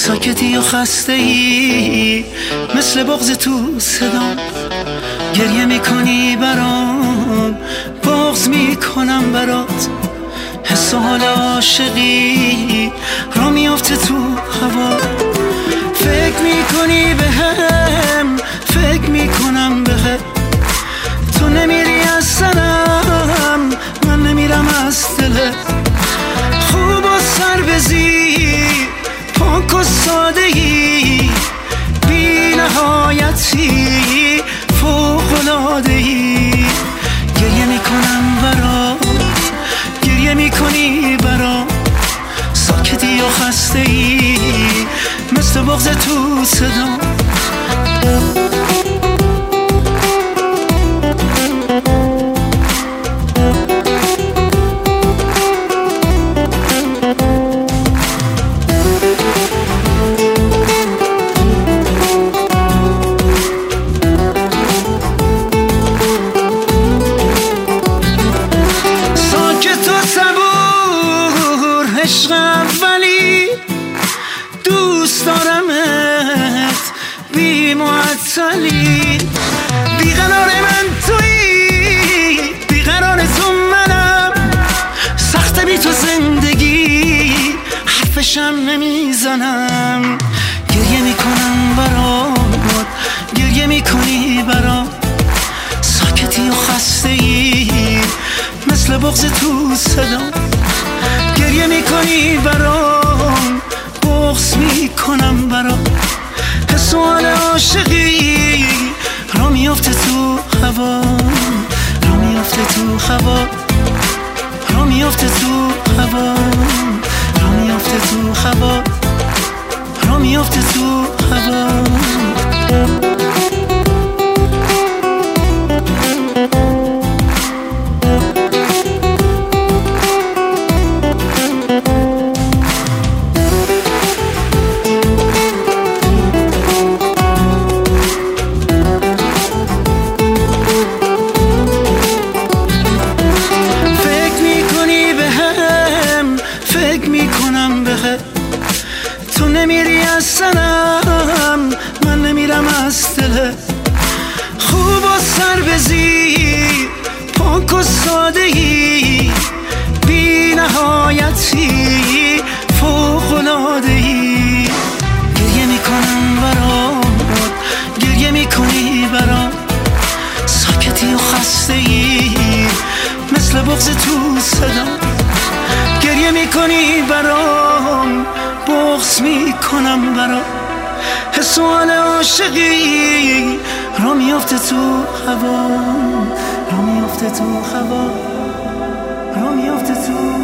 ساکتی و خسته ای مثل بغض تو صدا. گریه میکنی برام، بغض میکنم برات. حس و حال عاشقی را میافته تو هوا. فکر میکنی به هم، فکر میکنم به هم. تو نمیری از سرم، من نمیرم از دلت. خوب و سر بزیر، پاک و ساده ای، بی نهایتی، فوق‌العاده ای. گریه میکنم برات، گریه میکنی برام. ساکتی و خسته ای مثل بغض تو صدا. عشق اولی دوست دارمت، بی معطلی. بیقرار من تویی، بیقرار تو منم. سخته بی تو زندگی، حرفشم نمیزنم. گریه میکنم برات، گریه میکنی برام. ساکتی و خسته ای مثل بغض تو صدا. گریه میکنی برام، بغض میکنم برام. حس و حال عاشقی را میافته تو هوا، را میافته تو هوا، را میافته تو هوا، را میافته تو هوا، را میافته تو هوا. تو نمیری از سرم، من نمیرم از دلت. خوب و سر بزیر، پاک و ساده ای، بی نهایتی، فوق‌العاده ای. گریه میکنم برات، گریه میکنی برام. ساکتی و خسته ای مثل بغض تو صدا. گریه میکنی برام، بغض میکنم برام. حس و حال عاشقی را میافته تو هوا، را میافته تو هوا، را میافته تو